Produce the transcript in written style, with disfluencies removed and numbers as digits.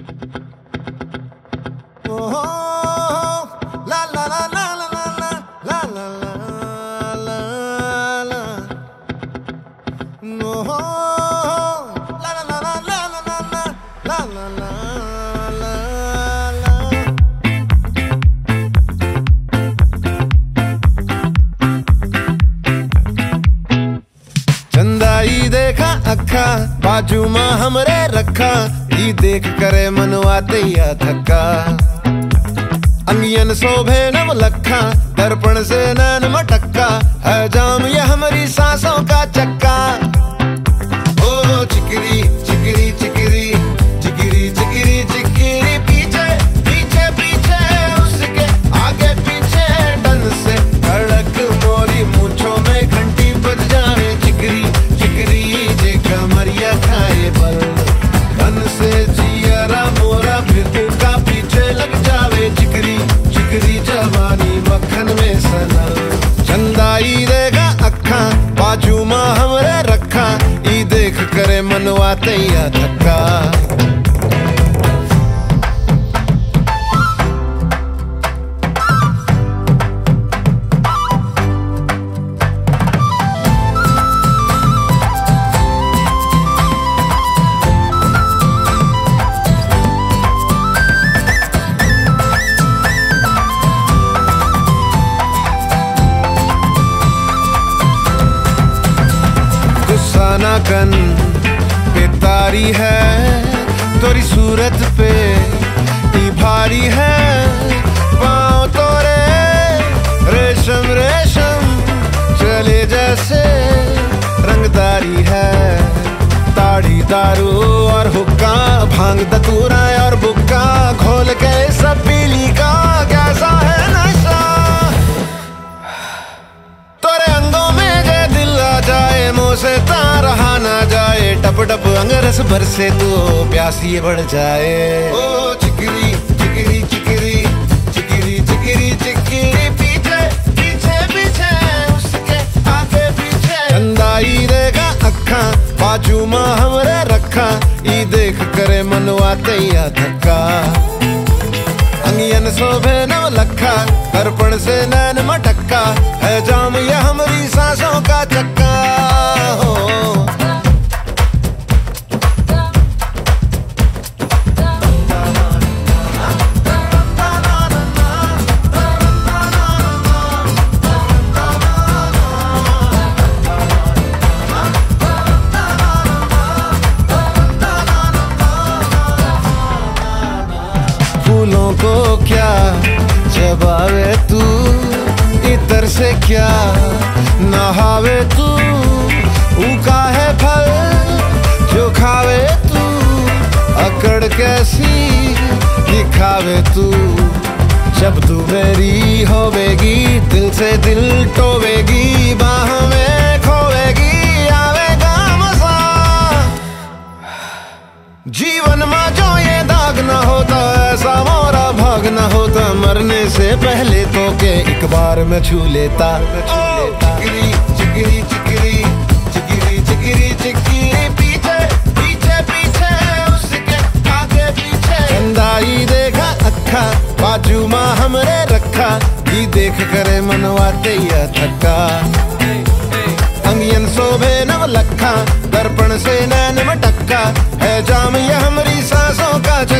चंदाई देखा अखा बाजू मां हमरे रखा, ई देख करे मनवा तैया थका। अंगियन शोभे नव लखा, दर्पण से नैन मटक्का, है जाम ये हमारी सांसों का चक्का। ओ चिकरी चिकरी चिकरी चिकरी चिकरी चिकरी, पीछे पीछे पीछे उसके आगे पीछे, डन से धड़क मोरी मूंछों में घंटी बज जाए। चिकरी चिकरी जे कमरिया खाए बल, धन से जियरा मोरा फिर का पीछे लग जावे। चिकरी चिकरी जवानी मक्खन में सनल, चंदाई देगा अखा बाजू मां हमरे रखा, ई देख करे मनवा तैया थका। कन बेतारी है तोरी सूरत पे, ई भारी है पाँव तोरे रेशम रेशम, चले जैसे रंगदारी है। ताड़ी दारू और हुक्का, भांग दतूरा और बुक्का, घोल के सब पीली का कैसा है नशा। तोरे अंगों में जे दिल आ जाए, मुँह से रहा ना जाए, टप टप अंगरस भर से तो प्यासी बढ़ जाए। ओ चिकरी चिकरी चिकरी चिकरी चिकरी चिकरी, पीछे पीछे पीछे उसके आगे पीछे, चंदाई देगा अखा बाजू मां हमरे रखा, ई देख करे मनवा तैया थका। अंगियन शोभे नव लखा, दर्पण से नैन मटक्का, है जाम ये हमारी सांसों का चक्का। हो फूलों को क्या चबावे तू, इतर से क्या नहावे तू, उका है फल जो खावे तू, अकड़ कैसी दिखावे तू। जब तू मेरी होवेगी, दिल से दिल टोवेगी, बाह में खोवेगी, आवेगा मजा। जीवन में जो ये दाग न होता, ऐसा मोरा भाग न होता, मरने से पहले तो के एक बार मैं छू लेता। चिकरी चिकरी चिकरी चिकरी चिकरी चिकरी, पीछे पीछे पीछे उसके आगे पीछे, चंदाई देखा अखा बाजू मां हमरे रखा, ई देख करे मनवा तैया थका। अंगियन शोभे नव लखा, दर्पण से नैन मटक्का, है जाम ये हमारी सांसों का